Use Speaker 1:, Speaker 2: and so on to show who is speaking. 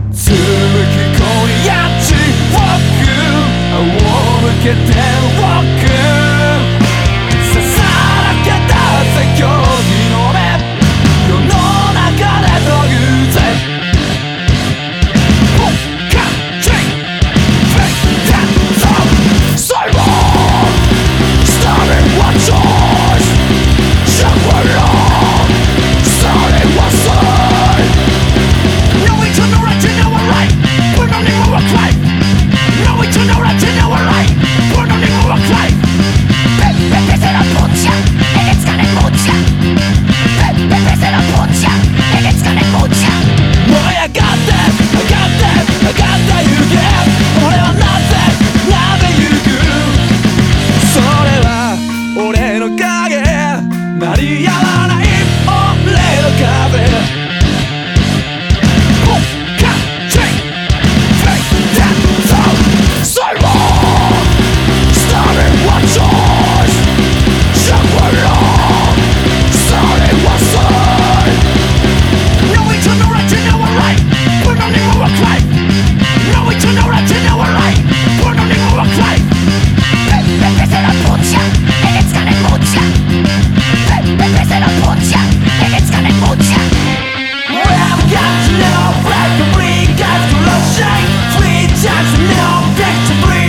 Speaker 1: 続き今夜地獄仰向けて僕ささらけ出せ今日の目世の中でというぜ鳴りやまない俺の風Black and bleak, guys, full of shame. 3 times no victory.